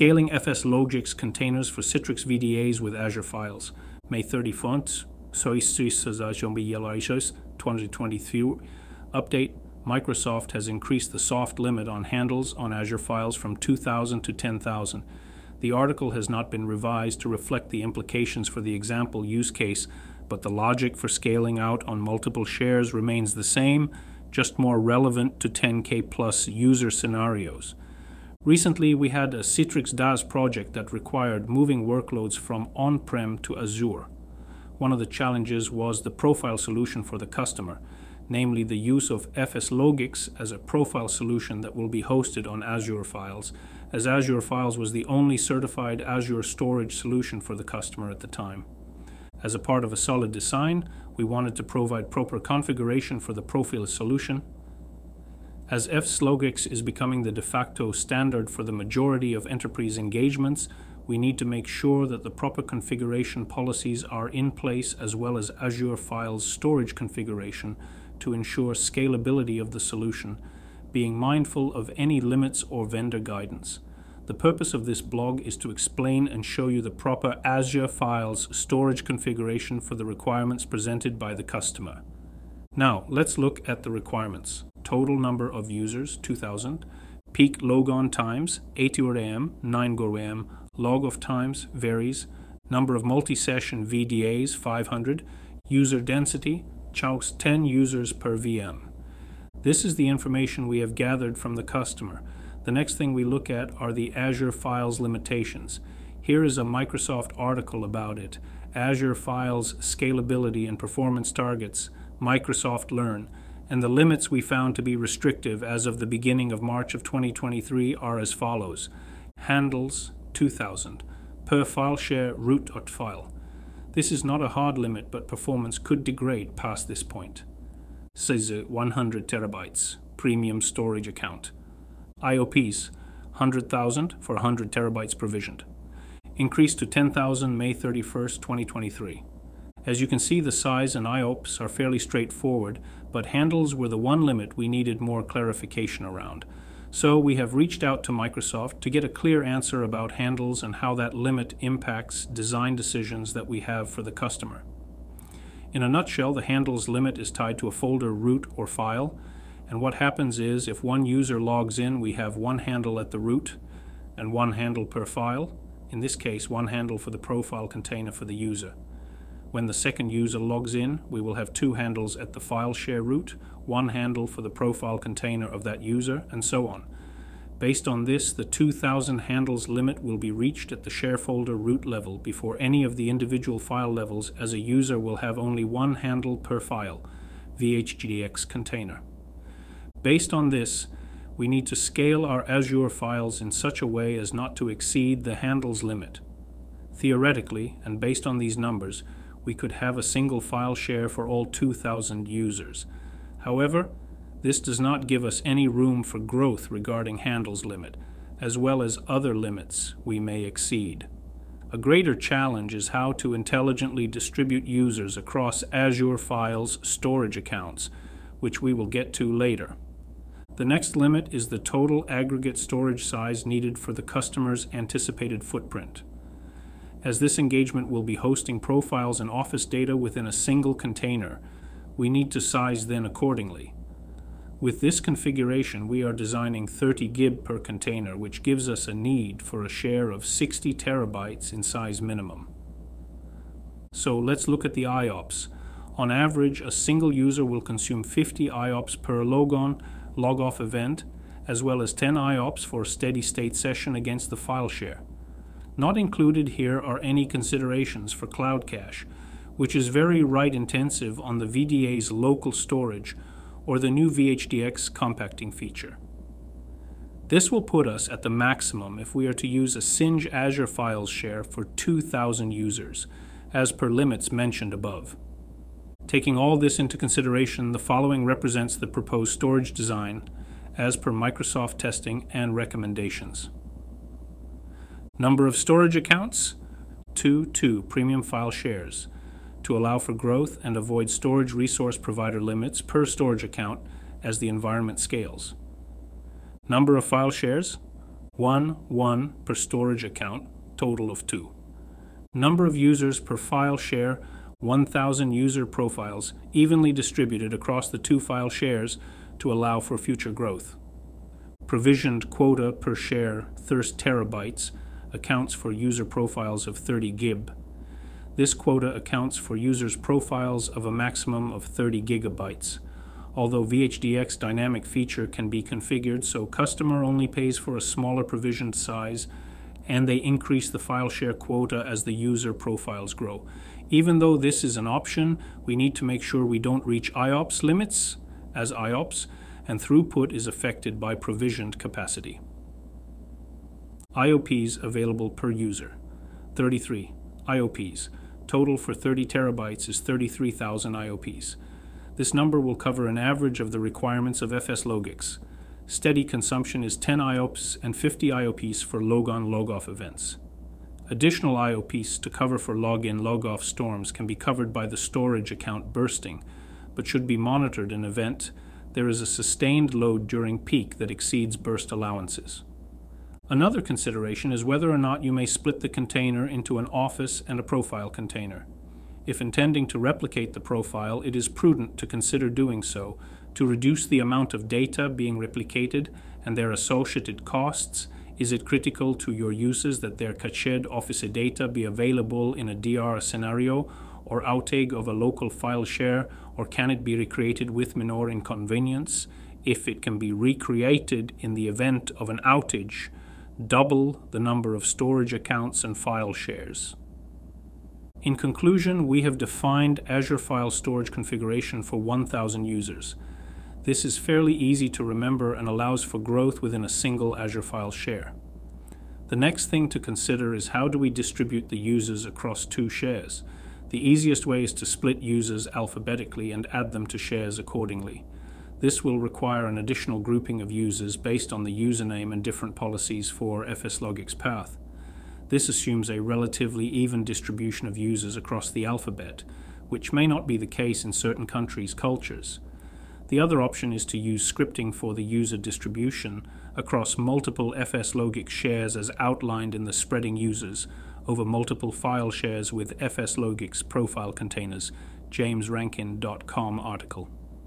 Scaling FS Logix containers for Citrix VDAs with Azure Files. May 31st, 2023 update. Microsoft has increased the soft limit on handles on Azure Files from 2,000 to 10,000. The article has not been revised to reflect the implications for the example use case, but the logic for scaling out on multiple shares remains the same, just more relevant to 10K plus user scenarios. Recently, we had a Citrix DAS project that required moving workloads from on-prem to Azure. One of the challenges was the profile solution for the customer, namely the use of FS Logix as a profile solution that will be hosted on Azure Files, as Azure Files was the only certified Azure storage solution for the customer at the time. As a part of a solid design, we wanted to provide proper configuration for the profile solution. As FS Logix is becoming the de facto standard for the majority of enterprise engagements, we need to make sure that the proper configuration policies are in place, as well as Azure Files storage configuration to ensure scalability of the solution, being mindful of any limits or vendor guidance. The purpose of this blog is to explain and show you the proper Azure Files storage configuration for the requirements presented by the customer. Now, let's look at the requirements. Total number of users, 2,000. Peak logon times, 80 AM, 9 AM. Log off times varies. Number of multi-session VDAs, 500. User density, chunks 10 users per VM. This is the information we have gathered from the customer. The next thing we look at are the Azure Files limitations. Here is a Microsoft article about it. Azure Files scalability and performance targets, Microsoft Learn, and the limits we found to be restrictive as of the beginning of March of 2023 are as follows. Handles, 2,000. Per file share root.file. This is not a hard limit, but performance could degrade past this point. Says 100 terabytes, premium storage account. IOPs, 100,000 for 100 terabytes provisioned. Increased to 10,000 May 31st, 2023. As you can see, the size and IOPs are fairly straightforward, but handles were the one limit we needed more clarification around. So we have reached out to Microsoft to get a clear answer about handles and how that limit impacts design decisions that we have for the customer. In a nutshell, the handles limit is tied to a folder, root, or file, and what happens is if one user logs in, we have one handle at the root and one handle per file. In this case, one handle for the profile container for the user. When the second user logs in, we will have two handles at the file share root, one handle for the profile container of that user, and so on. Based on this, the 2,000 handles limit will be reached at the share folder root level before any of the individual file levels, as a user will have only one handle per file, VHDX container. Based on this, we need to scale our Azure Files in such a way as not to exceed the handles limit. Theoretically, and based on these numbers, we could have a single file share for all 2,000 users. However, this does not give us any room for growth regarding handles limit, as well as other limits we may exceed. A greater challenge is how to intelligently distribute users across Azure Files storage accounts, which we will get to later. The next limit is the total aggregate storage size needed for the customer's anticipated footprint. As this engagement will be hosting profiles and Office data within a single container, we need to size then accordingly. With this configuration, we are designing 30 GB per container, which gives us a need for a share of 60 terabytes in size minimum. So let's look at the IOPS. On average, a single user will consume 50 IOPS per logon, log-off event, as well as 10 IOPS for a steady-state session against the file share. Not included here are any considerations for Cloud Cache, which is very write-intensive on the VDA's local storage or the new VHDX compacting feature. This will put us at the maximum if we are to use a Singe Azure Files share for 2,000 users, as per limits mentioned above. Taking all this into consideration, the following represents the proposed storage design as per Microsoft testing and recommendations. Number of storage accounts, 2 premium file shares, to allow for growth and avoid storage resource provider limits per storage account as the environment scales. Number of file shares, 1 per storage account, total of 2. Number of users per file share, 1,000 user profiles, evenly distributed across the 2 file shares to allow for future growth. Provisioned quota per share, 30 terabytes, accounts for user profiles of 30 GB. This quota accounts for users' profiles of a maximum of 30 gigabytes. Although VHDX dynamic feature can be configured so customer only pays for a smaller provisioned size, and they increase the file share quota as the user profiles grow. Even though this is an option, we need to make sure we don't reach IOPS limits as IOPS, and throughput is affected by provisioned capacity. IOPs available per user, 33 IOPs. Total for 30 terabytes is 33,000 IOPs. This number will cover an average of the requirements of FSLogix. Steady consumption is 10 IOPs and 50 IOPs for log-on/log-off events. Additional IOPs to cover for log-in/log-off storms can be covered by the storage account bursting, but should be monitored in event there is a sustained load during peak that exceeds burst allowances. Another consideration is whether or not you may split the container into an office and a profile container. If intending to replicate the profile, it is prudent to consider doing so to reduce the amount of data being replicated and their associated costs. Is it critical to your users that their cached Office data be available in a DR scenario or outtake of a local file share, or can it be recreated with minor inconvenience? If it can be recreated in the event of an outage, double the number of storage accounts and file shares. In conclusion, we have defined Azure File Storage configuration for 1,000 users. This is fairly easy to remember and allows for growth within a single Azure File share. The next thing to consider is how do we distribute the users across 2 shares. The easiest way is to split users alphabetically and add them to shares accordingly. This will require an additional grouping of users based on the username and different policies for FSLogix path. This assumes a relatively even distribution of users across the alphabet, which may not be the case in certain countries' cultures. The other option is to use scripting for the user distribution across multiple FSLogix shares as outlined in the spreading users over multiple file shares with FSLogix profile containers, jamesrankin.com article.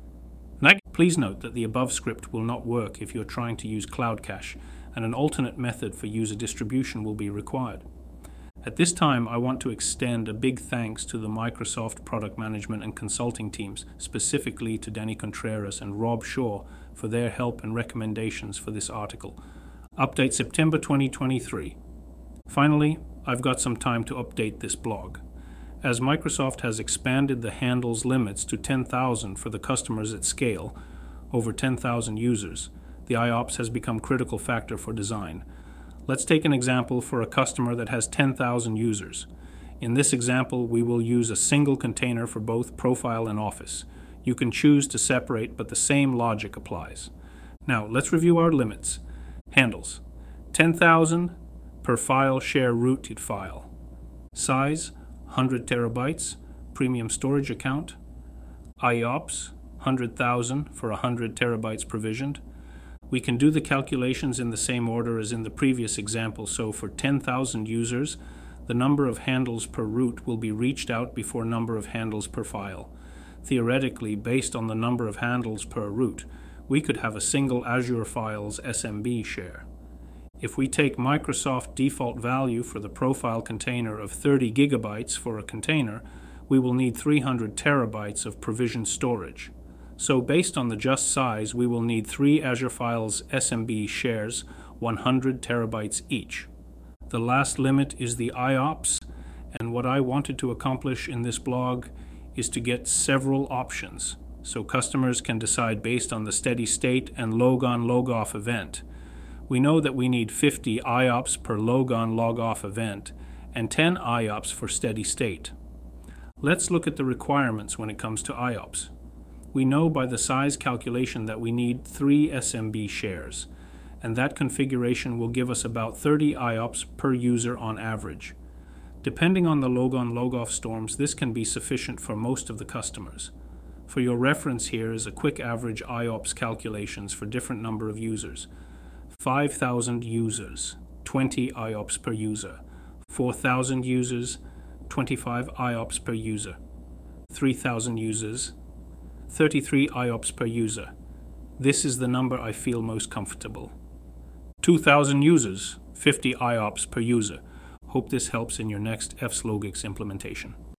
Please note that the above script will not work if you're trying to use Cloud Cache, and an alternate method for user distribution will be required. At this time, I want to extend a big thanks to the Microsoft product management and consulting teams, specifically to Danny Contreras and Rob Shaw for their help and recommendations for this article. Update September 2023. Finally, I've got some time to update this blog. As Microsoft has expanded the handles limits to 10,000 for the customers at scale, over 10,000 users, the IOPS has become a critical factor for design. Let's take an example for a customer that has 10,000 users. In this example, we will use a single container for both Profile and Office. You can choose to separate, but the same logic applies. Now, let's review our limits. Handles: 10,000 per file share rooted file. Size: 100 terabytes, premium storage account. IOPS: 100,000 for 100 terabytes provisioned. We can do the calculations in the same order as in the previous example, so for 10,000 users, the number of handles per root will be reached out before number of handles per file. Theoretically, based on the number of handles per root, we could have a single Azure Files SMB share. If we take Microsoft default value for the profile container of 30 gigabytes for a container, we will need 300 terabytes of provisioned storage. So based on the just size, we will need 3 Azure Files SMB shares, 100 terabytes each. The last limit is the IOPS, and what I wanted to accomplish in this blog is to get several options, so customers can decide based on the steady state and log-on/log-off event. We know that we need 50 IOPS per log-on/log-off event and 10 IOPS for steady state. Let's look at the requirements when it comes to IOPS. We know by the size calculation that we need 3 SMB shares, and that configuration will give us about 30 IOPS per user on average. Depending on the log-on/log-off storms, this can be sufficient for most of the customers. For your reference, here is a quick average IOPS calculations for different number of users. 5,000 users, 20 IOPS per user. 4,000 users, 25 IOPS per user. 3,000 users, 33 IOPS per user. This is the number I feel most comfortable. 2,000 users, 50 IOPS per user. Hope this helps in your next FSLOGIX implementation.